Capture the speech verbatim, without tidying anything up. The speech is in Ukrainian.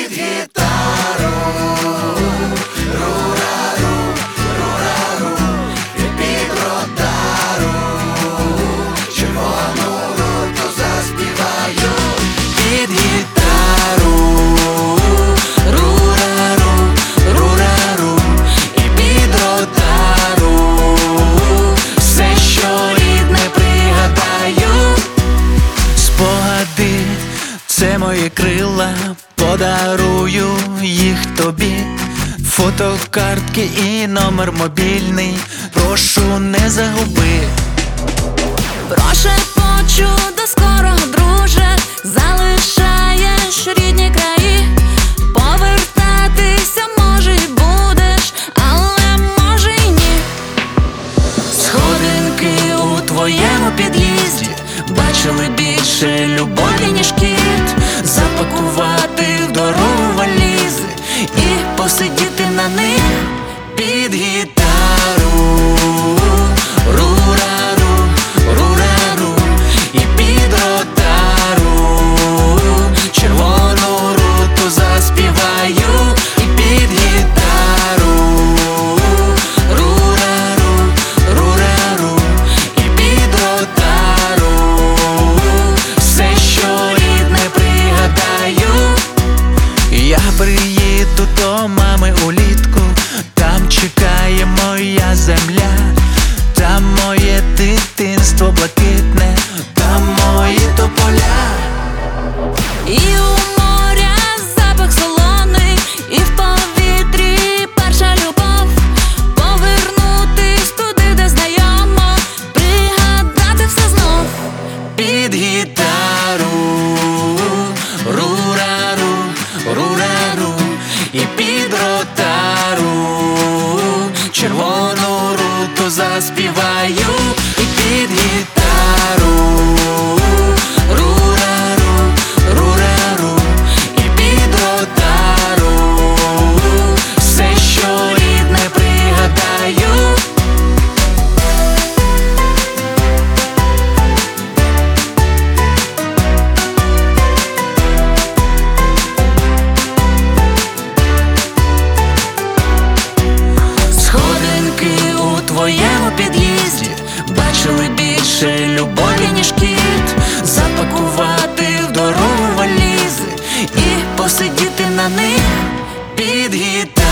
під гітару. Ру-ра-ру, ру-ра-ру, і під ротару червону руту заспіваю. Під гітару. Ру-ра-ру, ру-ра-ру, і під ротару все, що рідне, пригадаю. Спогади — це мої крила, подарую їх тобі. Фотокартки і номер мобільний, прошу, не загуби. Прошепочу до скорого, друже, залишаєш рідні краї. Повертатися, може, й будеш, але може й ні. Сходинки у твоєму під'їзді бачили більше любові, ніж кіт. Запакувати в дорогу валізи і посидіти на них під гітару. Ру-ра-ру, ру-ра-ру, і під ротару червону руту заспіваю. І під гітару. Ру-ра-ру, ру-ра-ру, і під ротару все, що рідне, пригадаю. Я приїду до мами улітку, там чекає моя земля, там моє дитинство блакитне, там мої тополя. І у моря запах солоний, і в повітрі перша любов. Повернутись туди, де знайомо, пригадати все знов. Під гітару. Ру-ра-ру, ру-ра-ру, і під ротару червону руту заспіваю. І під гітару. Ру-ра-ру, ру-ра-ру, і під ротару все, що рідне, пригадаю. Сходинки у твоєму під'їзді бачили більше любові, ніж кіт. Запакувати в дорогу валізи і посидіти на них під гітару.